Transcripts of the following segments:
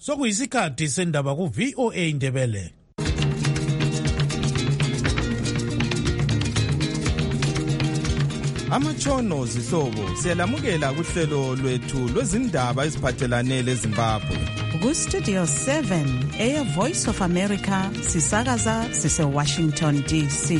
Sokuyisikhathi sendaba ku VOA Ndebele. Amatshono zihlobo siyalamukela kuhlelo lwethu lwezindaba eziphathelane leZimbabwe. Ku Studio 7 Air Voice of America sisakaza sise Washington DC.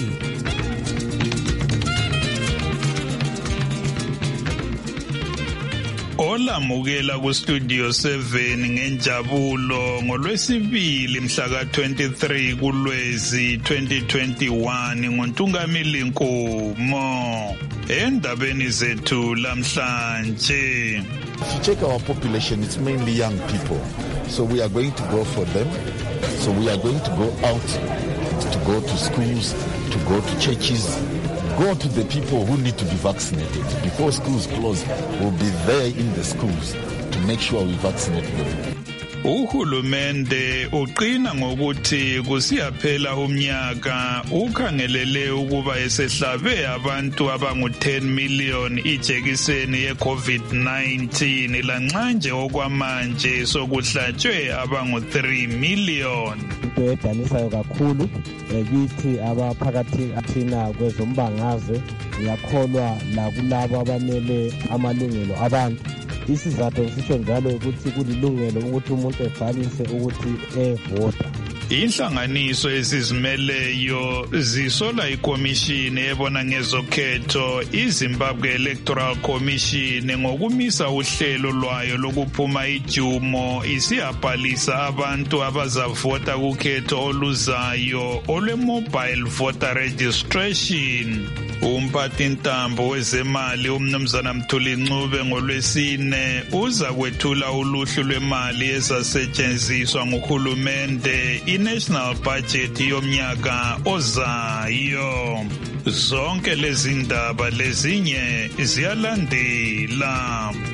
Olamukela ku Studio 7 ngenjabulo ngolwesibili mhla ka 23 kuLwezi 2021 ngoNtungamili Nkomo. Endabeni zethu lamhlanje. If you check our population, it's mainly young people. So we are going to go for them. So we are going to go out, to go to schools, to go to churches, go to the people who need to be vaccinated. Before schools close, we'll be there in the schools to make sure we vaccinate them. Uhulumende uqina ngokuthi kusiyaphela umnyaka ukhangelele ukuba esehlabe abantu abangu 10 million ijekiseni ye-COVID-19 lanxanje okwamanje sokuhlatshwe abangu 3 million. Into edanisayo kakhulu kithi abaphakathi athina kwezombangazwe ngiyakholwa la kulabo abamele amalungelo abantu. Isizathu sisho njalo ukuthi kulilungelo ukuthi umuntu ebhalise ukuthi evota. Inhlanganiso ezizimeleyo zisola ikomishini ebona ngezokhetho iZimbabwe Electoral Commission ngokumisa uhlelo lwayo lokuphuma ijumo isiyabhalisa abantu abazavota kukhetho oluzayo olwe-mobile voter registration. Umphathintambo wezemali umnumzana Mthuli Ncube ngolwesine uza kwethula uluhlu lwemali ezasetshenziswa nguhulumende i-national budget yomnyaka ozayo. Zonke lezi ndaba lezinye ziyalandela.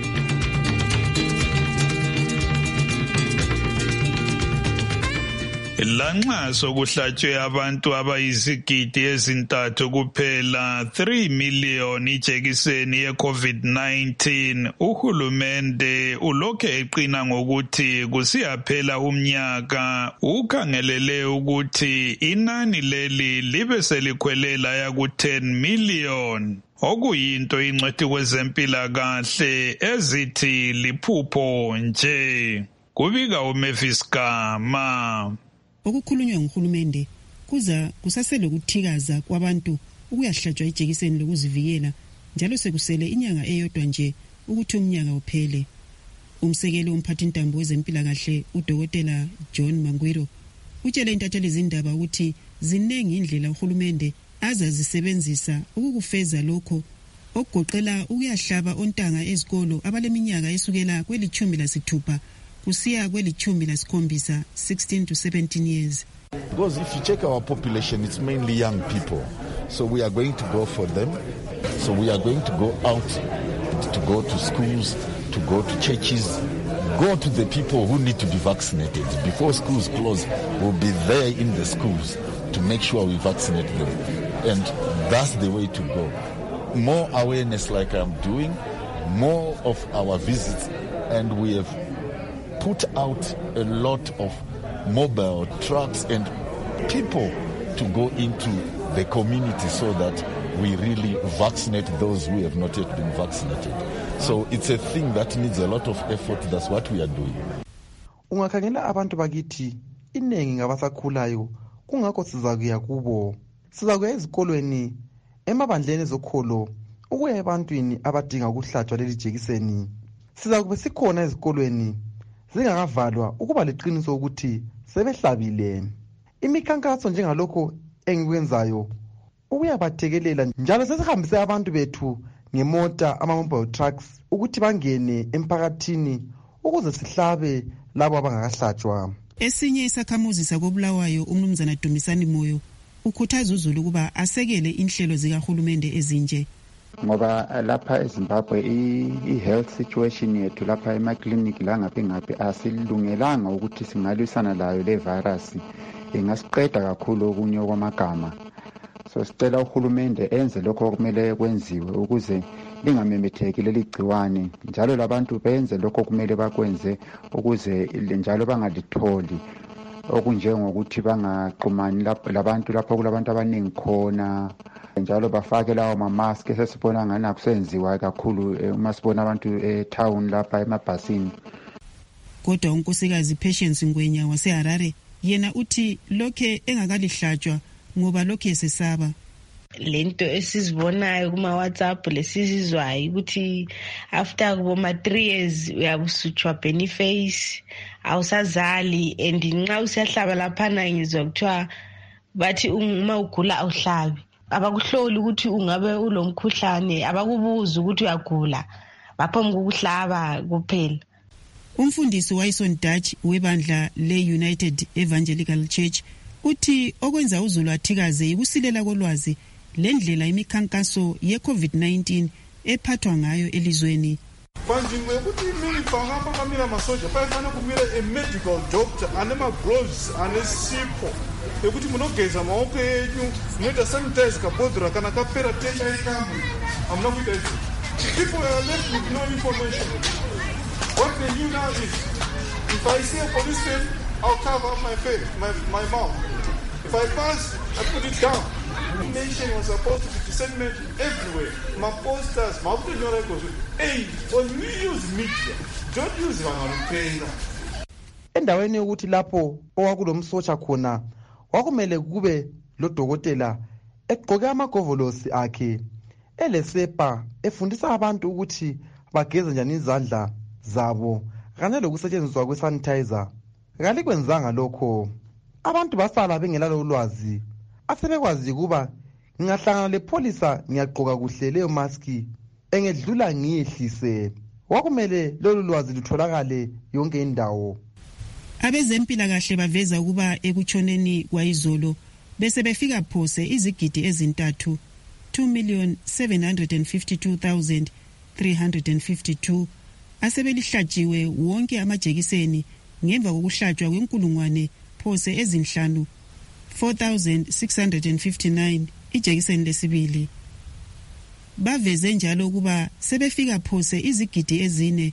Lanxa sokuhlatshwe abantu abayizigidi ezintathu kuphela 3 million ijekiseni ye-COVID-19 uhulumende ulokhe eqina ngokuthi kusiyaphela umnyaka ukhangelele ukuthi inani leli libe selikhwelela yaku 10 million okuyinto ingcwethi kwezempilakahle ezithi liphupho nje. Kubika uMavis Gama. Okukhulunywa nguhulumende kusasele ukuthikaza kwabantu ukuyahlatshwa ijekiseni lokuzivikela njalo sekusele inyanga eyodwa nje ukuthi umnyaka uphele. Umsekeli womphathintambo wezempilakahle uDokotela John Mangwiro utshele intatheli izindaba ukuthi zinengi indlela uhulumende azazisebenzisa ukukufeza lokho okugoqela ukuyahlaba ontanga ezikolo abaleminyaka esukela kweli-16 kusiya kweli-17 16 to 17 years. Because if you check our population, it's mainly young people. So we are going to go for them. So we are going to go out, to go to schools, to go to churches, go to the people who need to be vaccinated. Before schools close, we'll be there in the schools to make sure we vaccinate them. And that's the way to go. More awareness like I'm doing, more of our visits, and we have put out a lot of mobile trucks and people to go into the community so that we really vaccinate those who have not yet been vaccinated. So it's a thing that needs a lot of effort. That's what we are doing. Ungakhangela abantu bakithi inengi ngabasakhulayo kungakho sizakuya kubo. Sizakuya ezikolweni emabandleni ezokholo ukuya ebantwini abadinga ukuhlatshwa leli jekiseni. Sizakube sikhona ezikolweni zingakavalwa ukuba leqiniso ukuthi sebehlabile. Imikhankaso njengalokho engikwenzayo ukuyabathekelela njalo sesihambise abantu bethu ngemota ama-mobile trucks ukuthi bangene emphakathini ukuze sihlabe labo abangakahlatshwa. Esinye isakhamuzi sakobulawayo umnumzana Dumisani Moyo ukhuthaza uZulu ukuba asekele inhlelo zikahulumende ezinje. Ngoba lapha eZimbabwe i-health situation yethu lapha emaklinikhi la ngaphi asilungelanga ukuthi singalwisana layo le virus ingasiqeda kakhulu okunye kwamagama. So sicela uhulumende enze lokho okumele kwenziwe ukuze lingamemetheki leli gciwane, njalo labantu benze lokho kumele bakwenze ukuze njalo bangalitholi, okunjengokuthi bangaxhumani labantu lapho kulabantu abaningi khona, njalo bafake lawo mamask esesibona ngani akusenziwa kakhulu uma sibona abantu etown lapha emabhasini. Kodwa unkosikazi Patience Ngwenya waseHarare yena uthi lokhe engakalihlatshwa ngoba lokhe esesaba. Lento esizibonayo kuma WhatsApp lesizizwayo ukuthi after kuboma 3 years uyabusutshwa Boniface awusazali, and nxa usiyahlaba laphana ngizwa kuthiwa bathi uma ugula awuhlabi, abakuhloli ukuthi ungabe ulomkhuhlane, abakubuza ukuthi uyagula, baphambi kokuhlaba kuphela. Umfundisi Wayson Dutch webandla le-United Evangelical Church uthi okwenza uZulu athikaze ukusilela kolwazi lendlela imikhankaso ye-COVID-19 ephathwa ngayo elizweni. Manje ukuthi mimi fahamba kamina masoja bayafana kumira a-medical doctor anema-gloves anesipho ekuthi munogeza maoko enyu munoita sanitize kabhodhora kana kapera tenda yekamwe hamuna kuita izvo. People are left with no information. What they knew now is, if I see a policeman, I'll cover up my face, my mouth. If I pass, I put it down. Information was supposed to be disseminated everywhere. My posters, my records. Hey, when we use media, don't use vangalupenga. Endaweni yokuthi lapho owakulomsotsha khona wakumele kube lodokotela egqoke amagovolosi akhe elesepa efundisa abantu ukuthi bageze njani izandla zabo kanye lokusetshenziswa kwesanitizer. Kalikwenzanga lokho. Abantu basala bengelalo ulwazi. Asebekwazi kuba ngingahlangana lepolisa ngiyagqoka kuhle leyo maski engedlula ngiyehlise. Wakumele lolu lwazi lutholakale yonke indawo. Abezempilakahle baveza ukuba ekutshoneni kwayizolo bese befika phose izigidi ezintathu 2,752,352 asebelihlatshiwe wonke amajekiseni ngemva kokuhlatshwa kwenkulungwane phose ezinhlanu 4,659 ijekiseni lesibili. Baveze njalo ukuba sebefika phose izigidi ezine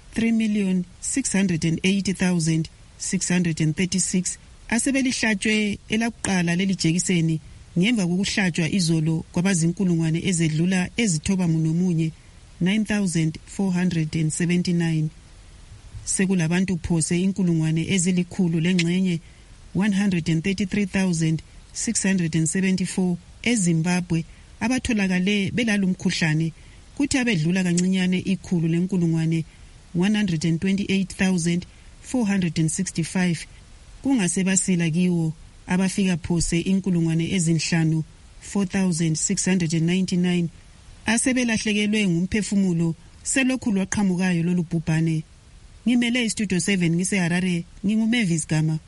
3,680,636 asebelihlatshwe elakuqala leli jekiseni ngemva kokuhlatshwa izolo kwabazinkulungwane ezedlula ezithoba munomunye 9,479. Sekulabantu phose inkulungwane ezilikhulu lengxenye 133,674 eZimbabwe abatholakale belalumkhuhlane, kuthi abedlula kancinyane ikhulu lenkulungwane 128,465 kungasebasila kiwo abafika phose inkulungwane ezinhlanu 4,699 asebelahlekelwe ngumphefumulo selokhu lwaqhamukayo lolu bhubhane. Ngimele istudio 7 ngiseHarare, nginguMavis Gama.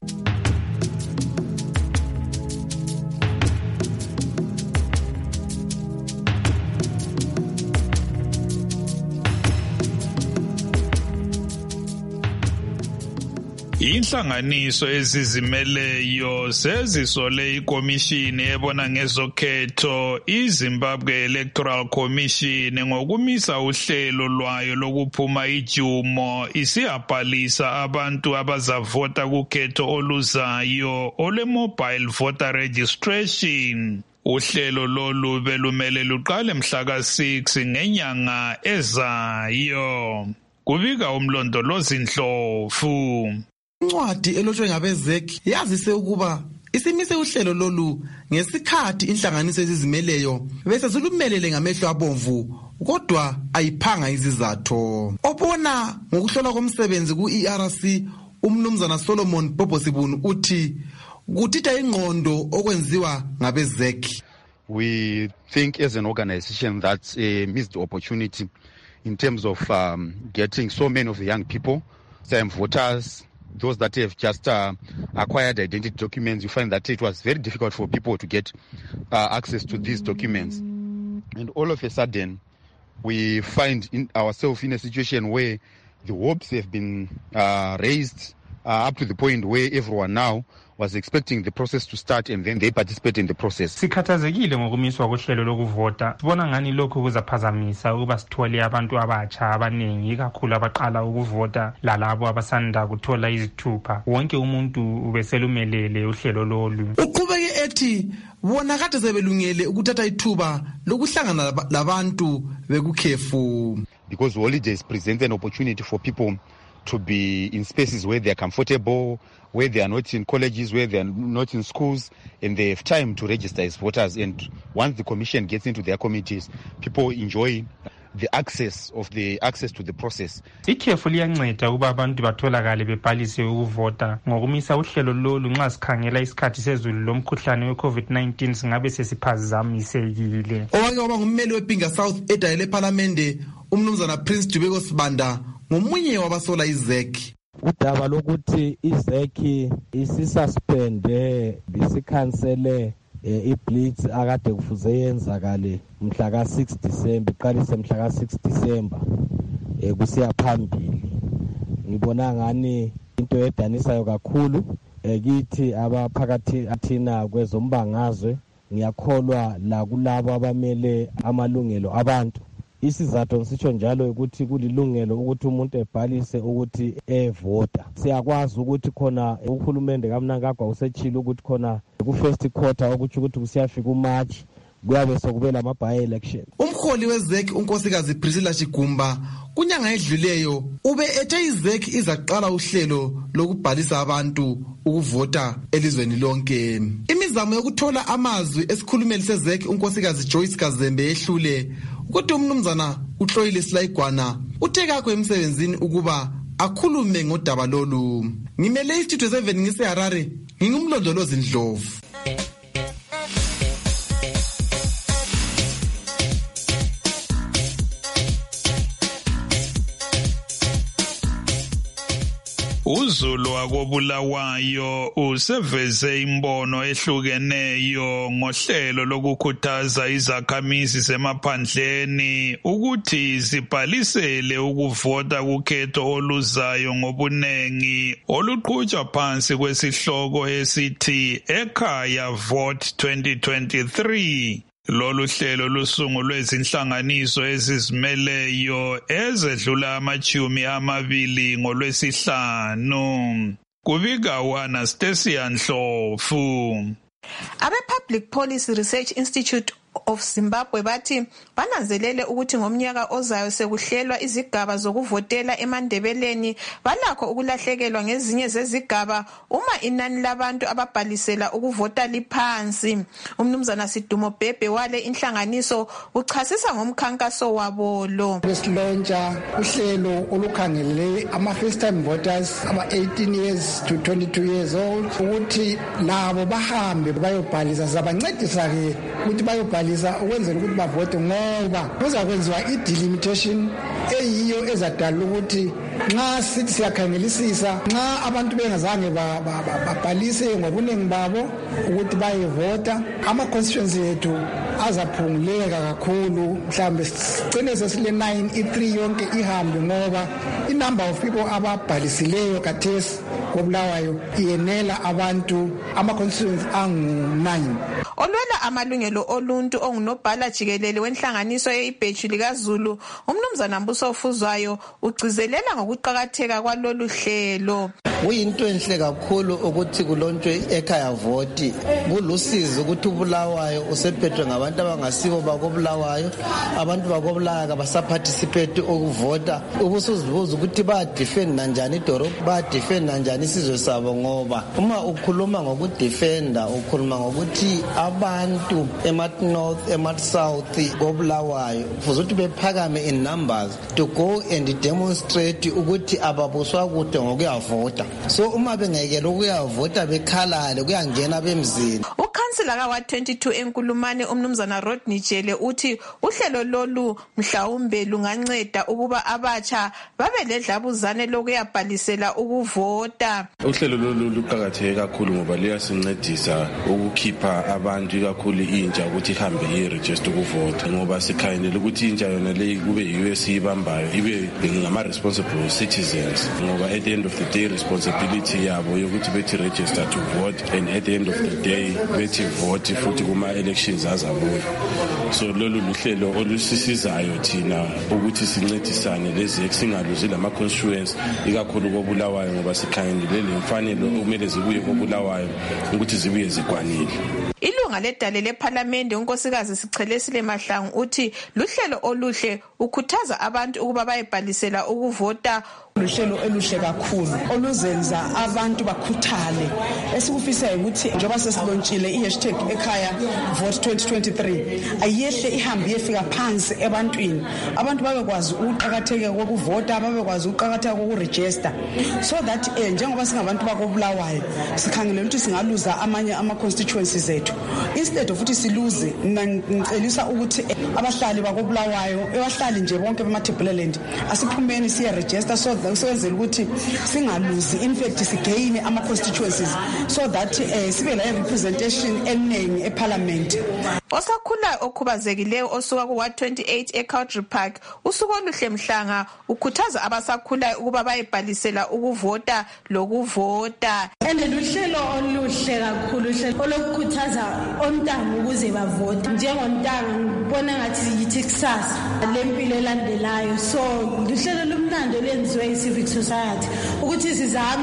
Inhlanganiso ezizimeleyo sezisole ikomishini ebona ngezokhetho iZimbabwe Electoral Commission ngokumisa uhlelo lwayo lokuphuma ijumo isiyabhalisa abantu abazavota kukhetho oluzayo ole-mobile voter registration. Uhlelo lolu belumele luqale mhla ka-6 ngenyanga ezayo. Kubika umlondolozi Ndlovu. Incwadi elotshwe ngabezek yazise ukuba isimise uhlelo lolu ngesikhathi inhlanganiso ezizimeleyo bese zilumelele ngamehlo abomvu kodwa ayiphanga izizathu. Obona ngokuhlola komsebenzi ku-ERC umnumzana Solomon Bobosibunu uthi kutitha ingqondo okwenziwa ngabezek. We think as an organization that's a missed opportunity in terms of getting so many of the young people, some voters, those that have just acquired identity documents. You find that it was very difficult for people to get access to these documents. And all of a sudden, we find ourselves in a situation where the hopes have been raised up to the point where everyone now was expecting the process to start and then they participate in the process. Sikhathazekile ngokumiswa kohlelo lokuvota. Sibona ngani lokho kuzaphazamisa ukuba sithole abantu abatsha abaningi kakhulu abaqala ukuvota lalabo abasanda kuthola izithupha. Wonke umuntu ubeselumelele uhlelo lolu. Uqhubeke ethi bona kade sebelungele ukuthatha ithuba lokuhlangana labantu bekukhefu. Because holidays present an opportunity for people to be in spaces where they are comfortable, where they are not in colleges, where they are not in schools, and they have time to register as voters. And once the commission gets into their committees, people enjoy the access to the process. Ikhefu liyanceda ukuba abantu batholakale bebhalise ukuvota ngokumisa uhlelo lolu nxa sikhangela isikhathi sezulu lomkhuhlane we-COVID-19 singabe sesiphazamisekile. Owake waba ngummeli wePinga South edayele eParliament umnumzana Prince Dubeko Sibanda ngomunye wabasola iZEC. Udaba lokuthi iZEC isisuspende bisikhansele iblitz akade kufuze yenzakale mhla ka6 December iqalise mhla ka6 December kusiya phambili. Ngibona ngani into edanisayo kakhulu kithi abaphakathi athina kwezombangazwe ngiyakholwa la kulabo abamele amalungelo abantu. Isizathu ngisho njalo ukuthi kulilungelo ukuthi umuntu ebhalise ukuthi evota. Siyakwazi ukuthi khona uhulumende kaMnangagwa usechile ukuthi khona ku-first quarter ukuthi kusiyafika uMarch kuyabe sokubela ama-by-election. Umholi weZEC unkosikazi Priscilla Chigumba kunyanga edluleyo ube ethe iZEC izaqala uhlelo lokubhalisa abantu ukuvota elizweni lonke. Imizamo yokuthola amazwi esikhulumeli seZEC unkosikazi Joyce Kazembe ehlule ukuthi umnumzana uHloyile Silayigwana uthe kakho emsebenzini ukuba akhulume ngodaba lolu. Ngimele iStudio 7 ngiseHarare ngingumlondolozi Ndlovu. uZulu wakobulawayo useveze imbono ehlukeneyo ngohlelo lokukhuthaza izakhamizi zemaphandleni ukuthi zibhalisele ukuvota kukhetho oluzayo ngobunengi oluqhutshwa phansi kwesihloko esithi Ekhaya Vote 2023. Lolu hlelo lusungulwe izinhlanganiso ezizimeleyo ezedlula ama-20 ngoLwesihlanu. Kubika Anastasia Ndlovu. Abe-Public Policy Research Institute of Zimbabwe bathi bananzelele ukuthi ngomnyaka ozayo sekuhlelwa izigaba zokuvotela eMandebeleni balakho ukulahlekelwa ngezinye zezigaba uma inani labantu ababhalisela ukuvota liphansi. Umnumzana Sidumo Bhebhe wale inhlanganiso uchasisa ngomkhankaso wabo lo. Besilontsha uhlelo olukhangelele ama-first time voters aba-18 years to 22 years old ukuthi labo bahambe bayobhalisa. Sizabancedisa-ke ukuthi bayobhalisa ukwenzela ukuthi bavote ngoba kuzakwenziwa i-delimitation eyiyo ezadala ukuthi nxa sithi siyakhangelisisa nxa abantu bengazange babhalise ngobuningi babo ukuthi bayevota ama-constituency ethu azaphunguleka kakhulu. Mhlawumbe sigcine sesile 9 i3 yonke ihambe ngoba i-number of people ababhalisileyo kathesi kobulawayo iyenela abantu ama-constituency angu-9. Olwela amalungelo oluntu ongunobhala jikelele wenhlanganiso yeibheju likaZulu umnumzana Mbuso Ofuzwayo ugcizelela ngokuqakatheka kwalolu hlelo. Kuyinto enhle kakhulu ukuthi kulontshwe Ekhaya Vote. Kulusizo ukuthi uBulawayo usephethwe ngabantu abangasibo bakobulawayo. Abantu bakobulawayo abasaparticipate ukuvota. Ubusuzibuza ukuthi bayadefend kanjani idorobha, bayadefend kanjani isizwe sabo ngoba uma ukhuluma ngokudefenda ukhuluma ngokuthi abantu eMark-North, eMark-South kobulawayo kufuze ukuthi bephakame in numbers to go and demonstrate ukuthi ababuswa kude ngokuyavota. So uma bengekela ukuyavota bekhalale kuyangena bemzini. Ukhansila ka 22 enkulumane umnumzana Rodney Jele uthi uhlelo lolu mhlawumbe lunganceda ukuba abatsha babe ledlabuzane lokuyabhalisela ukuvota. Uhlelo lolu luqakatheke kakhulu ngoba liyasincedisa ukukhipha abantu ikakhulu intsha ukuthi ihambe iregister ukuvota, ngoba sikhayindela ukuthi intsha yona le kube yiyo esiyibambayo ibe ngama responsible citizens, ngoba at the end of the day responsibility yabo yokuthi bethi register to vote, and at the end of the day bethi vote futhi kuma elections azabuya. So lolu luhlelo olusisizayo thina ukuthi sincedisane lezi singaluzi lama constituents ikakhulu koBulawayo, ngoba sikhayindele lemfanelo okumele zibuye koBulawayo ukuthi zibuye zikwanile. Ilunga ledale leParliament unkosikazi Sichelesile Mahlangu uthi luhlelo oluhle ukhuthaza abantu ukuba bayebhalisela ukuvota. Luhlelo eluhle kakhulu oluzenza abantu bakhuthale. Esikufisa ukuthi njengoba sesilontshile #ekhaya vote 2023 ayehle ihambe yefika phansi ebantwini, abantu babekwazi ukuqhakatheka kokuvota, babekwazi ukuqhakatheka kokuregister, so that njengoba singabantu bakoBulawayo sikhangelela ukuthi singaluza amanye ama constituencies zethu. Instead of ukuthi siluze, ngicelisa ukuthi abahlali bakoBulawayo, abahlali nje bonke bemaThebulaland asiphumeni siya register, so senzela ukuthi singaluzi, in fact sigain ama constituencies, so that sibe la representation eningi eParliament. Osakhula okhubazekileyo osuka ku 128 eCountry Park usuku oluhle Mhlanga ukhuthaza abasakhulayo ukuba bayebhalisela ukuvota lokuvota. Luhlelo oluhle kakhulu, uhlelo olokukhuthaza ontanga ukuze bavote. Njengontanga ngibona ngathi yithi kusasa lempilo elandelayo, so luhlelo lumnandi lenziwe civic society ukuthi sizame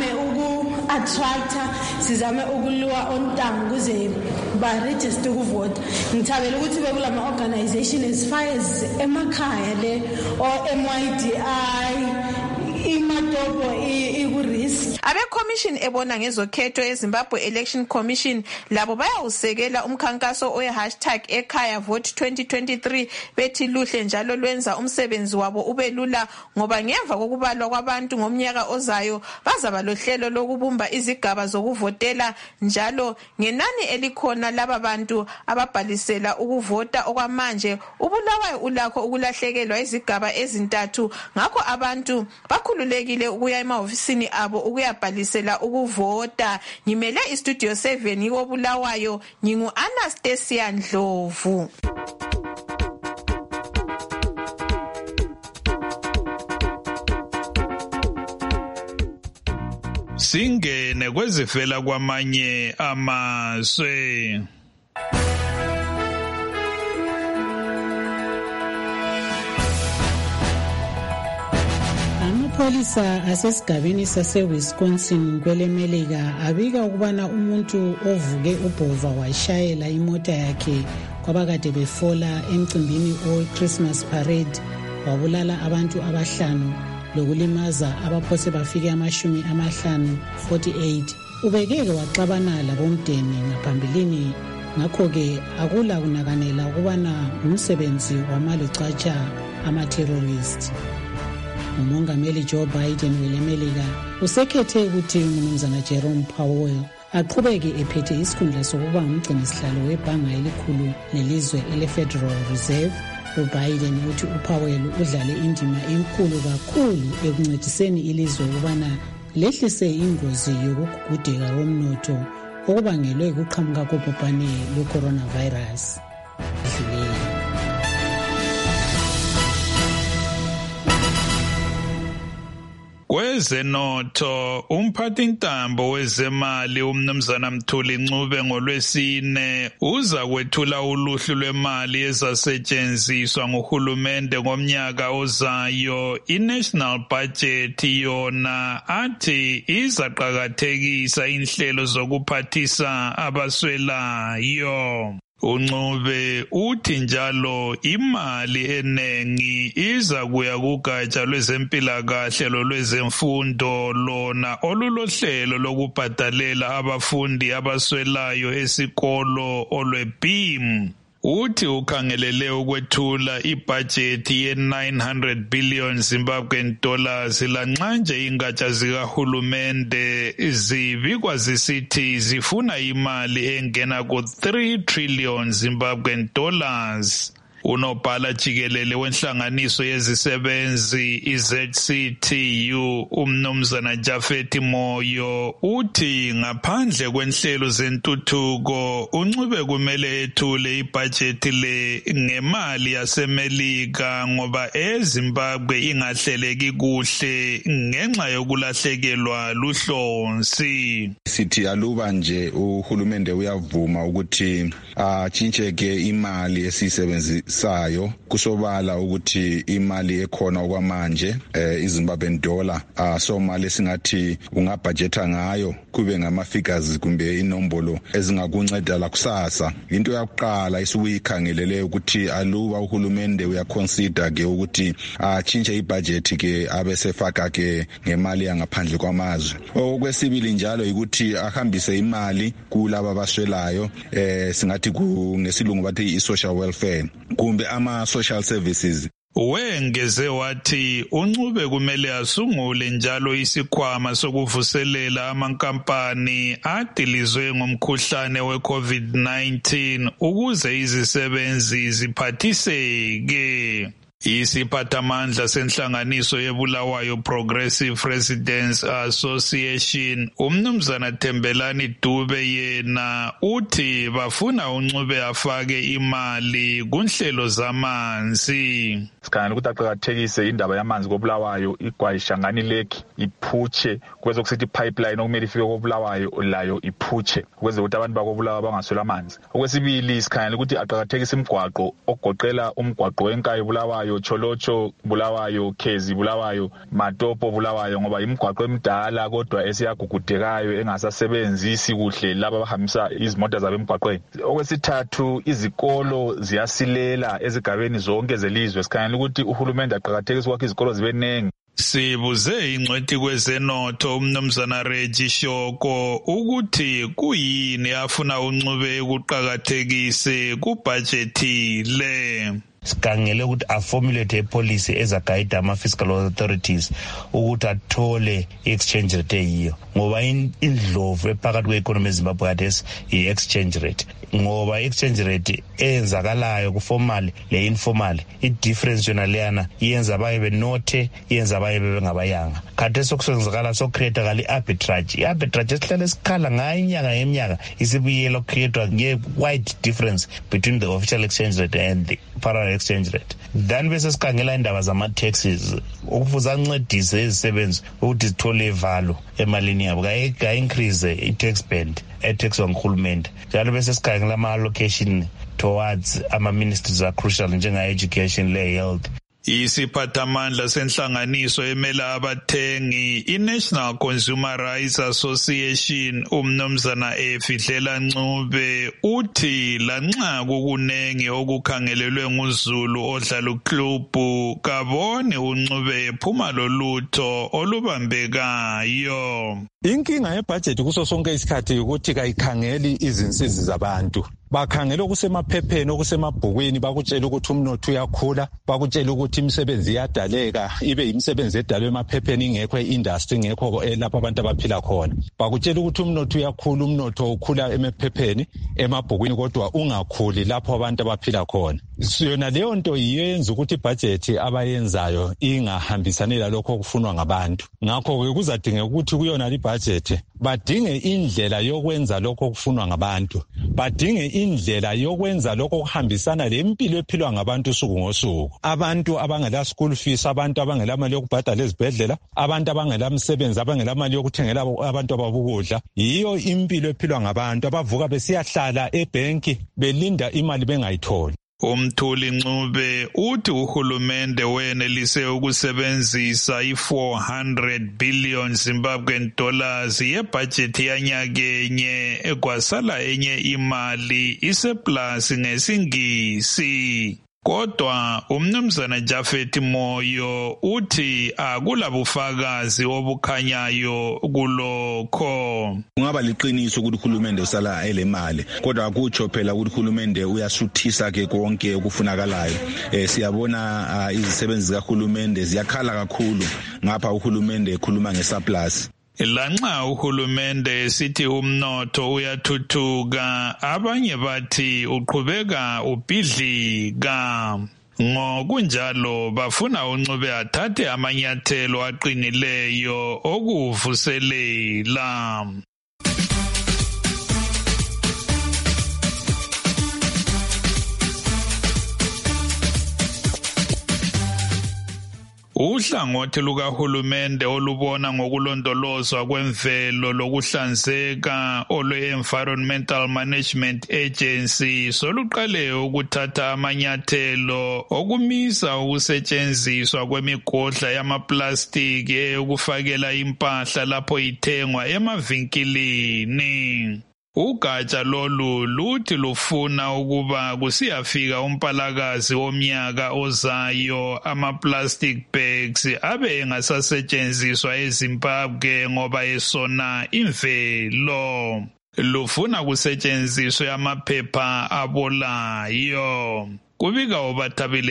attractor, sizame ukuluwa ontanga ukuze ba register ukuvota. Ngithabela ukuthi bekulama organization as far as emakhaya le or MYDI imatopo ikurisk. Abe commission ebona ngezokhetho eZimbabwe Election Commission labo bayawusekela umkhankaso oye #ekhaya vote 2023 bethi luhle njalo lwenza umsebenzi wabo ubelula, ngoba ngemva kokubalwa kwabantu ngomnyaka ozayo bazaba lohlelo lokubumba izigaba zokuvotela njalo ngenani elikhona laba bantu ababhalisela ukuvota. Okwamanje uBulawayo ulakho ukulahlekelwa izigaba ezintathu, ngakho abantu bakhululekile ukuya emahofisini abo ukuyabhalisela ukuvota. Ngimele iStudio 7 ngoBulawayo, ngingu Anastasia Ndlovu. Singene kwezifela kwamanye amazwe. Amapholisa asesigabeni sase-Wisconsin kwelemelika abika ukubana umuntu ovuke ubhova washayela imota yakhe kwabakade befola emcimbini owe-Christmas parade wabulala abantu abahlanu lokulimaza abaphose bafike 48. Ubekeke waxabana labomdeni ngaphambilini, ngakho-ke akula kunakanela ukubana umsebenzi wamalucatsha ama-terrorist. Umongameli Joe Biden welemelika usekhethe ukuthi umnumzana Jerome Powell aqhubeke ephethe isikhundla sokuba ngumgcinisihlalo webhanga elikhulu lelizwe ele-Federal Reserve. uBiden uthi uPowell udlale indima enkulu kakhulu ekuncediseni ilizwe ukubana lehlise ingozi yokugugudeka komnotho okubangelwe ukuqhamuka kobhubhane lwe-coronavirus. Kwezenotho, umphathintambo wezemali umnumzana Mthuli Ncube ngoLwesine uza kwethula uluhlu lwemali ezasetshenziswa nguhulumende ngomnyaka ozayo. I-National Budget yona athi izaqakathekisa inhlelo zokuphathisa abaswelayo. uNcube uthi njalo imali enengi iza kuya kugatsha lwezempilakahle lolwezemfundo lona olulohlelo lokubhadalela abafundi abaswelayo esikolo olweBEAM. uthi ukhangelele ukwethula ibhajethi ye-900 billion Zimbabwean dollars lanxa nje ingatsha zikahulumende zibikwa zisithi zifuna imali engena ku-3 trillion Zimbabwean dollars. Unobhala jikelele wenhlanganiso yezisebenzi iZCTU umnumzana Jafeti Moyo uthi ngaphandle kwenhlelo zentuthuko uNcube kumele ethule ibhajethi le ngemali yaseMelika ngoba eZimbabwe ingahleleki kuhle ngenxa yokulahlekelwa luhlonzi. Sithi aluba nje uhulumende uyavuma ukuthi atshintsheke imali esisebenzisayo kusobala ukuthi imali ekhona okwamanje iZimbabwean dollar so mali singathi ungabudgeta ngayo kube ngama figures kumbe inombolo ezingakunceda la kusasa. Into yakuqala isukuyikhangelele ukuthi aluba uhulumende uyaconsider ke ukuthi atshintshe ibudget ke abesefaka ke ngemali yangaphandle kwamazwe. Okwesibili njalo ukuthi ahambise imali kulabo abaswelayo singathi ngesilungu bathi i-social welfare kumbe ama-social services. Wengeze wathi uNcube kumele asungule njalo isikhwama sokuvuselela amankampani adilizwe ngomkhuhlane we-COVID-19 ukuze izisebenzi ziphathiseke. Isiphathamandla senhlanganiso yeBulawayo Progressive Residents Association umnumzana Thembelani Dube yena uthi bafuna uNcube afake imali kunhlelo zamanzi. Sikhangela ukuthi aqakathekise indaba yamanzi koBulawayo igwayishangani lake iphutshe kwezo kusithi pipeline okumele ifike koBulawayo layo iphutshe ukwenza ukuthi abantu bakoBulawayo bangaswela amanzi. Okwesibili sikhangela ukuthi aqakathekise imigwaqo ogoqela umgwaqo wenkayi Bulawayo Cholocho Bulawayo Khezi Bulawayo Matopo Bulawayo ngoba imigwaqo emidala kodwa esiyagugudekayo engasasebenzisi kuhle laba abahambisa izimota zabo emgwaqweni. Okwesithathu izikolo ziyasilela ezigabeni zonke zelizwe sikhangela ukuthi uhulumende aqakathekise ukuthi izikolo zibe nengi. Sibuze ingcwethi kwezenotho umnumzana Reggie Shoko ukuthi kuyini afuna uNcube ukuqakathekise kubhajethi le. Sikhangele ukuthi aformulate policy ezaguide ama-fiscal authorities ukuthi athole i-exchange rate eyiyo ngoba indlovu ephakathi kwe-economy eZimbabwe khathesi i-exchange rate ngoba i-exchange rate eyenzakalayo ku-formal le-informal i-difference yona leyana iyenza abaye benothe iyenza abaye bengabayanga khathesi okusenzakala socreate kali-arbitrage i-arbitrage esihlale esikhala ngayo inyanga ngeminyaka isibuyela ukukreatwa nge-wide difference between the official exchange rate and the parallel exchange rate. Then bese sikhangela indaba zama-taxes ukufuza ancedise izisebenzi ukuthi zithole ivalo emalini yabo ka-increase i-tax band etaxwa nguhulumende njalo bese sikhangela ama-allocation towards ama-ministries are-crucial njenga-education le-health. Isiphathamandla senhlanganiso emela abathengi iNational Consumer Rights Association umnumzana Efihlela Ncube uthi lanxa kukunengi okukhangelelwe nguZulu odlala uklubhu kabone uNcube ephuma lolutho olubambekayo. Inkinga yebudget kuso sonke isikhathi ukuthi kayikhangeli izinsizi zabantu. Bakhangela okusemaphepheni okusemabhukwini bakutshela ukuthi umnotho uyakhula bakutshela ukuthi imisebenzi iyadaleka ibe imisebenzi edalwe emaphepheni ingekho industry ingekho lapho abantu abaphila khona bakutshela ukuthi umnotho uyakhula umnotho ukhula emaphepheni emabhukwini kodwa ungakhuli lapho abantu abaphila khona. Yona leyo nto iyenza ukuthi ibudget abayenzayo ingahambisani lalokho okufunwa ngabantu. Ngakho ke kuzadingeka ukuthi kuyona ibudget badinge indlela yokwenza lokho okufunwa ngabantu badinge indlela yokwenza lokho okuhambisana lempilo ephilwa ngabantu usuku ngosuku. Abantu abangela school fees abantu abangela mali yokubhadala ezibhedlela abantu abangela umsebenzi abangela mali yokuthengela abantu ababukudla yiyo impilo ephilwa ngabantu abavuka besiyahlala ebhenki belinda imali bengayitholi. Umthuli Ncube uthi uhulumende wenelise ukusebenzisa i-400 billion Zimbabwean dollars yebudget yanyakenye ekwasala enye imali iseplus ngesingisi. Kodwa umnumzana Jafet Moyo uthi akulabufakazi obukhanyayo kulokho. Kungaba liqiniso ukuthi uhulumende usala elemali, kodwa akutsho phela ukuthi uhulumende uyasuthisa ke konke okufunakalayo. Siyabona izisebenzi zikahulumende ziyakhala kakhulu ngapha uhulumende ekhuluma ngesurplus. Lanxa uhulumende sithi umnotho uyathuthuka, abanye bathi uqhubeka ubhidlika. Ngokunjalo bafuna uNcube athathe amanyathelo aqinileyo okuvuselela. Uhlangothi lukahulumende olubona ngokulondolozwa kwemvelo lokuhlanzeka olwe-Environmental Management Agency soluqale ukuthatha amanyathelo okumisa ukusetshenziswa kwemigodla yamaplastiki eyokufakela impahla lapho ithengwa emavinkilini. Ugatsha lolu luthi lufuna ukuba kusiyafika umpalakazi womnyaka ozayo ama-plastic bags abe engasasetshenziswa eZimbabwe ngoba esona imvelo. Lufuna kusetshenziswe amaphepha abolayo. Kubika uBathabile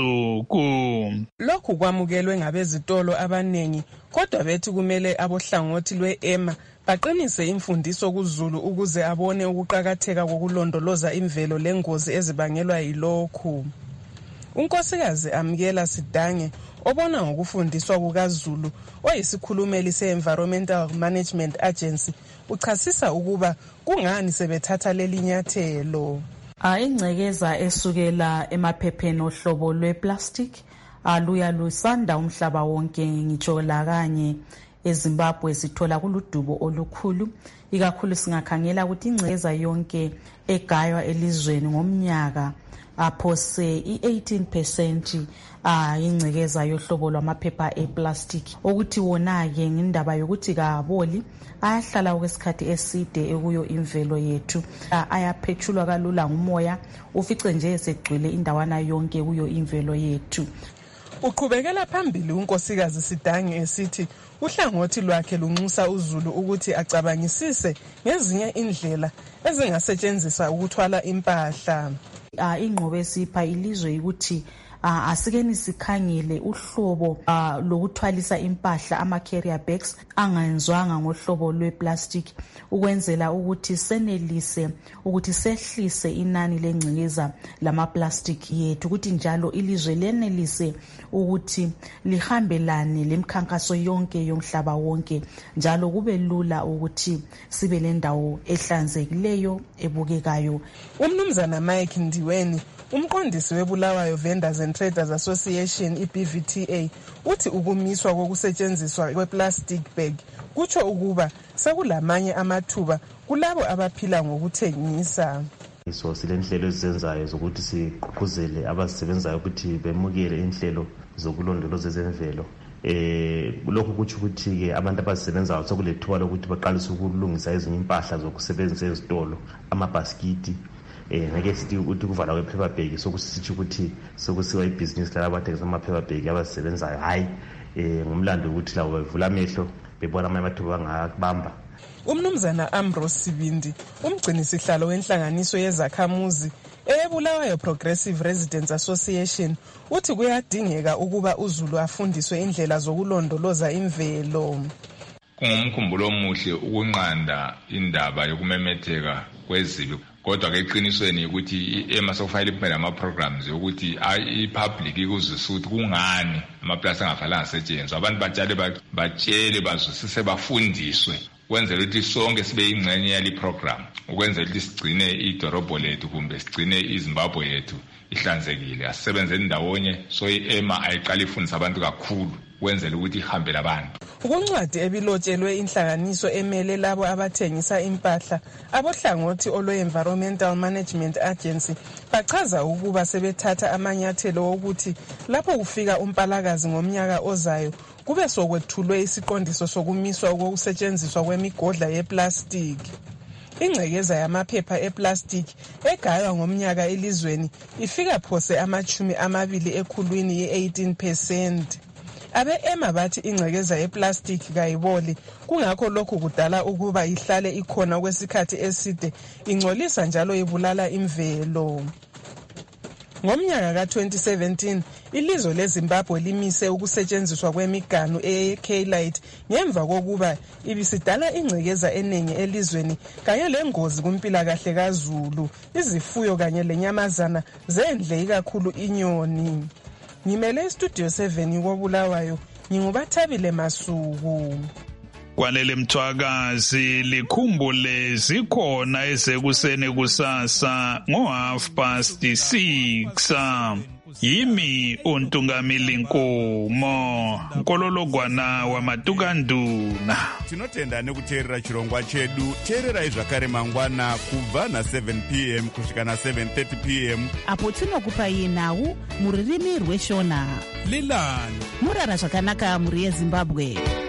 Masuku. Lokhu kwamukelwe ngabezitolo abanengi, kodwa bethi kumele abohlangothi lwe-EMA baqinise imfundiso kuZulu ukuze abone ukuqakatheka kokulondoloza imvelo lengozi ezibangelwa yilokhu. Unkosikazi Amkela Sidange obona ngokufundiswa kukaZulu oyisikhulumeli se-Environmental Management Agency uchasisa ukuba kungani sebethatha leli nyathelo. Ingcekeza esukela emaphepheni ohlobo lwe-plastic aluya lusanda umhlaba wonke ngitsho la kanye eZimbabwe sithola kuludubo olukhulu, ikakhulu singakhangela ukuthi ingcekeza yonke egaywa elizweni ngomnyaka aphose i-18% ingcekeza yohlobo lwamaphepha eplastic, ukuthi wona-ke ngendaba yokuthi kaboli ayahlala okwesikhathi eside ekuyo imvelo yethu, ayaphethulwa kalula ngumoya ufice nje segcwele indawana yonke kuyo imvelo yethu. Uqhubekela phambili unkosikazi Sidange esithi uhlangothi lwakhe lunxusa uZulu ukuthi acabangisise ngezinye indlela ezingasetshenziswa ukuthwala impahla. Ingqobo esipha ilizwe ukuthi asikeni sikhangele uhlobo lokuthwalisa impahla ama-carrier bags angenzwanga ngohlobo lwe-plastic ukwenzela ukuthi senelise ukuthi sehlise inani lengcekeza lama-plastic yethu, ukuthi njalo ilizwe lenelise ukuthi lihambelane lemkhankaso yonke yomhlaba wonke, njalo kube lula ukuthi sibe lendawo ehlanzekileyo ebukekayo. Umnumzana Mike Ndiweni umqondisi weBulawayo Vendors and Traders Association iBVTA uthi ukumiswa kokusetshenziswa kwe-plastic bag kutsho ukuba sekulamanye amathuba kulabo abaphila ngokuthengisa. So silenhlelo ezizenzayo zokuthi sigqugquzele abasebenzayo ukuthi bemukele inhlelo zokulondoloza ezemvelo. Lokhu kutsho ukuthi ke abantu abasebenzayo sekulethuba lokuthi baqalise ukulungisa ezinye impahla zokusebenzisa ezitolo, amabhaskiti ngeke sithi ukuthi kuvala kwe-paper bag sokusitsho ukuthi sokusiwa ibhizinisi laba abathengisa ama-paper bag abasebenzayo, hayi ngumlando ukuthi labo bevula amehlo bebona amathuba angabamba. Umnumzana Ambrose Sibindi umgcinisihlalo wenhlanganiso yezakhamuzi eBulawayo Progressive Residents Association uthi kuyadingeka ukuba uZulu afundiswe indlela zokulondoloza imvelo. Kungumkhumbulo omuhle ukunqanda indaba yokumemetheka kwezibi, kodwa ke eqinisweni ukuthi iEMA sokufanele iphele ama-programs yokuthi i-public ikuzwisise ukuthi kungani amaplasi angafanelanga asetshenziswe, abantu batshele bazwisise bafundiswe ukwenzela ukuthi sonke sibe yingxenye yali program, ukwenzela ukuthi sigcine idorobho lethu kumbe sigcine iZimbabwe yethu ihlanzekile. Asisebenzeni ndawonye so iEMA ayiqala ifundisa abantu kakhulu ukwenzela ukuthi ihambele abantu. Ukuncwadi ebilotshelwe inhlanganiso emele labo abathengisa impahla abohlangothi olwe-Environmental Management Agency bachaza ukuba sebethatha amanyathelo okuthi lapho kufika umpalakazi ngomnyaka ozayo kube sokwethulwe isiqondiso sokumiswa kokusetshenziswa kwemigodla yeplastiki. ingcekeza yamaphepha eplastic egaywa ngomnyaka elizweni ifika phose 20 ekhulwini ye-18%. Abe-EMA bathi ingcekeza eplastic kayiboli, kungakho lokhu kudala ukuba ihlale ikhona okwesikhathi eside, ingcolisa njalo ibulala imvelo. Ngomnyaka ka-2017, ilizwe leZimbabwe limise ukusetshenziswa kwemiganu e-K-Lite ngemva kokuba ibisidala ingcekeza eningi elizweni kanye lengozi kumpilakahle kaZulu, izifuyo kanye lenyamazana zendle ikakhulu inyoni. Ngimele istudio 7 koBulawayo, nginguBathabile Masuku. Kwanele Mthwakazi likhumbule zikhona ezekuseni kusasa ngo6:30. Yimi uNtungamili Nkomo, Nkolologwana wamatukanduna. Tinotenda nekuteerera chirongwa chedu. Teererai zvakare mangwana kubva na7 p.m. kusvika na7:30 p.m. apo tinokupai nhau muririmi rweshona. Lilan murara zvakanaka muri yeZimbabwe.